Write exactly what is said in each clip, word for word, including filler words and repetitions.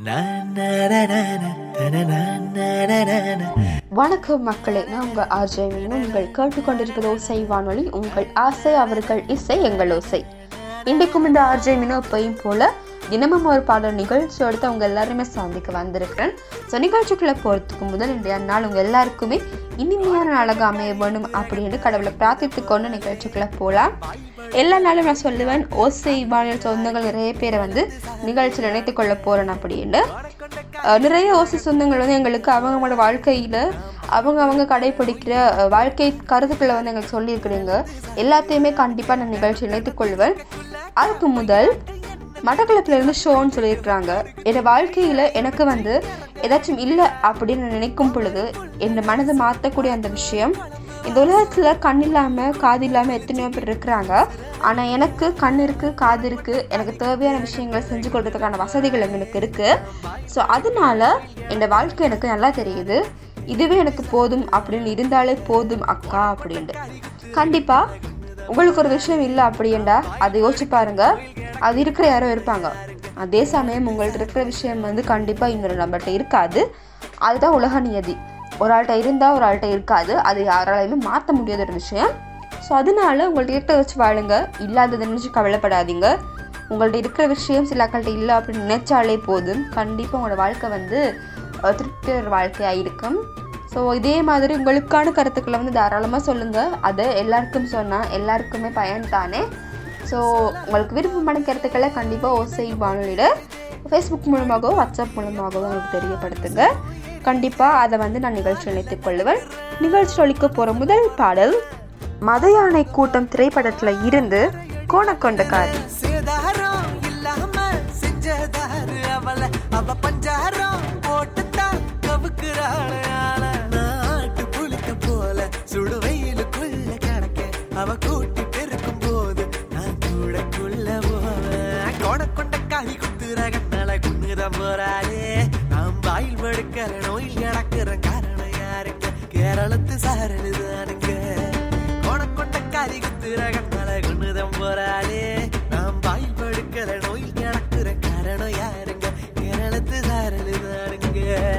வணக்கம் மக்களே, நான் உங்கள் ஆர்ஜே மீனு. நீங்கள் கேட்டுக்கொண்டிருப்பது ஓசை வானொலி. உங்கள் ஆசை அவர்கள் இசை எங்கள் ஓசை. இன்றைக்கும் இந்த ஆர்ஜே மீனு எப்பயும் போல தினமும் ஒரு பாடல் நிகழ்ச்சி எடுத்து அவங்க எல்லாருமே சந்திக்க வந்திருக்கிறேன். ஸோ நிகழ்ச்சிக்குள்ளே போகிறதுக்கு முதல் இன்றைய நாள் உங்கள் எல்லாருக்குமே இனிமையான நாளாக அமைய வேணும் அப்படின்னு கடவுளை பிரார்த்தித்து கொண்டு நிகழ்ச்சிக்குள்ளே போகலாம். எல்லா நாளும் நான் சொல்லுவேன், ஓசை வானொலி சொந்தங்கள் நிறைய பேரை வந்து நிகழ்ச்சியில் இணைத்து கொள்ள போகிறேன் அப்படின்னு. நிறைய ஓசை சொந்தங்கள் வந்து எங்களுக்கு அவங்களோட வாழ்க்கையில் அவங்க அவங்க கடைப்பிடிக்கிற வாழ்க்கை கருத்துக்களை வந்து எங்களுக்கு சொல்லியிருக்கிறீங்க. எல்லாத்தையுமே கண்டிப்பாக நான் நிகழ்ச்சி இணைத்து கொள்வேன். அதுக்கு முதல் மட்டக்களப்பிலிருந்து ஷோன்னு சொல்லியிருக்கிறாங்க. என் வாழ்க்கையில் எனக்கு வந்து ஏதாச்சும் இல்லை அப்படின்னு நினைக்கும் பொழுது என் மனதை மாற்றக்கூடிய அந்த விஷயம், இந்த உலகத்தில் கண் இல்லாமல் காது இல்லாமல் எத்தனையோ பேர் இருக்கிறாங்க. ஆனால் எனக்கு கண் இருக்குது, காது இருக்குது, எனக்கு தேவையான விஷயங்களை செஞ்சு கொடுக்கறதுக்கான வசதிகள் எனக்கு இருக்குது. ஸோ அதனால என் வாழ்க்கை எனக்கு நல்லா தெரியுது. இதுவே எனக்கு போதும் அப்படின்னு இருந்தாலே போதும் அக்கா அப்படின்ட்டு. கண்டிப்பாக உங்களுக்கு ஒரு விஷயம் இல்லை அப்படின்டா அதை யோசிச்சு பாருங்க, அது இருக்கிற யாரோ இருப்பாங்க. அதே சமயம் உங்கள்ட்ட இருக்கிற விஷயம் வந்து கண்டிப்பாக இன்னொரு நம்மள்கிட்ட இருக்காது. அதுதான் உலக நியதி. ஒரு ஆள்கிட்ட இருந்தால் ஒரு ஆள்கிட்ட இருக்காது. அது யாராலையுமே மாற்ற முடியாத ஒரு விஷயம். ஸோ அதனால உங்கள்ட்ட இருக்கிற வச்சு வாழுங்க, இல்லாததை நினச்சி கவலைப்படாதீங்க. உங்கள்ட்ட இருக்கிற விஷயம் சில ஆக்கள்கிட்ட இல்லை அப்படின்னு நினைச்சாலே போதும். கண்டிப்பாக உங்களோட வாழ்க்கை வந்து திருப்தி ஒரு வாழ்க்கையாக இருக்கும். ஸோ இதே மாதிரி உங்களுக்கான கருத்துக்களை வந்து தாராளமாக சொல்லுங்கள். அதை எல்லாருக்கும் சொன்னால் எல்லாருக்குமே பயன் தானே. ஸோ உங்களுக்கு விருப்பமான கருத்துக்களை கண்டிப்பாக ஓசை வானொலியோட ஃபேஸ்புக் மூலமாகவோ வாட்ஸ்அப் மூலமாகவோ உங்களுக்கு தெரியப்படுத்துங்க. கண்டிப்பாக அதை வந்து நான் நிகழ்ச்சி இணைத்துக் கொள்ளுவேன். நிகழ்ச்சி ஒழிக்க போகிற முதல் பாடல் மத யானை கூட்டம் திரைப்படத்தில் இருந்து கோணக்கொண்ட காரி. அவ கூட்டி பெருக்கும் போது நான் கூடக்குள்ள போவேன். கோணக்கொண்ட காய் குத்துற கண்ணால குன்னுதான் போறாரே. நாம் வாயில் படுக்கிற நோயில் கிடக்கிற காரணம் யாருங்க? கேரளத்து சாரலுதானுங்க. கோணக்கொண்ட காய் குத்துற கண்ணால குன்னுதான் போறாரே. நாம் வாயில் படுக்கிற நோயில் கிடக்கிற காரணம் யாருங்க? கேரளத்து சாரலுதானுங்க.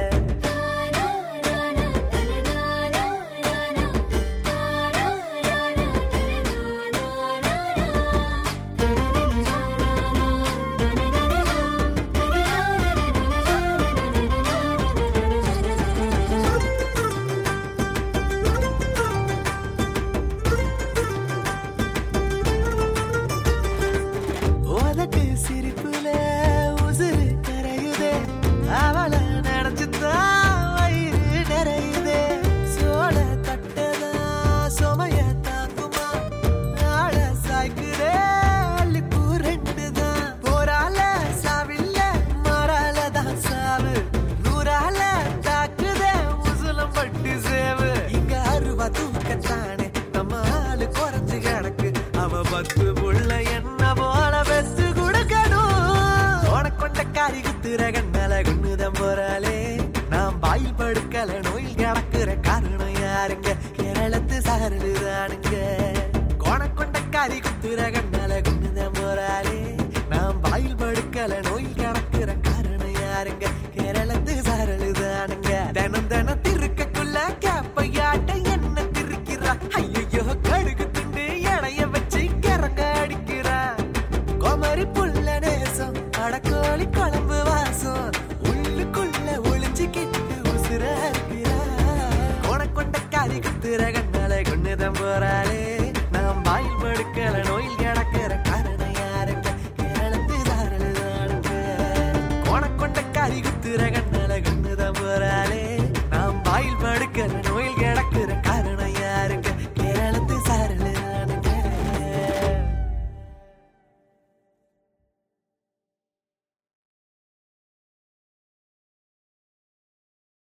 சிரிப்புல உசுறு கரையுதே, அவளை நினைச்சுதான் வயிறு நிறையுதே. சோழ தட்டதா சுமைய தாக்குமா, ஆள சாய்க்குதே அள்ளிப்பூ ரெண்டுதான். போரால சாவில்ல மறால தான் சாவு, நூறால தாக்குதே உசுலம் பட்டு சேவு. இங்க அருவா தூக்கத்தானே நம்ம ஆளு குறைஞ்சு கிடக்கு. அவ பத்து புள்ள என்ன போல பெஸ்ட் காரி குத்துற கண்ணால குன்னுதான் போறாளே. நாம் வாயில் படுக்கல நோயில் கிடக்குற காரணம் யாருங்க? கேரளத்து சாரலுதானுங்க. கோணக்கொண்ட காரி குத்துற கண்ணால குன்னுதான் போறாளே. நாம் வாயில் படுக்கல நோயில் கிடக்குற காரணம் யாருங்க? கேரளத்து சாரலுதானுங்க. தினம் தினம் திருக்கக்குள்ள கேப்பையாட்ட என்ன திருக்கிறா. ஐயோ கடுகு திண்டு எடைய வச்சு கிறங்க அடிக்கிறா. கோமரி புள்ள நேசம் அடக்கோழி குழம்பு வாசம் உள்ளுக்குள்ள ஒளிஞ்சுக்கிட்டு உசுர இருக்கிறா. கோணக்கொண்ட காரி குத்துற கண்ணால கொண்டுதான் போறாளே. நாம் வாயில் படுக்கல நோயில் கிடக்கிற காரணம் யாருங்க? கேரளத்து தாரலுதானுங்க. கோணக்கொண்ட காரி குத்துற கண்ணால கொண்டுதான் போறாளே. நாம் வாயில் படுக்கல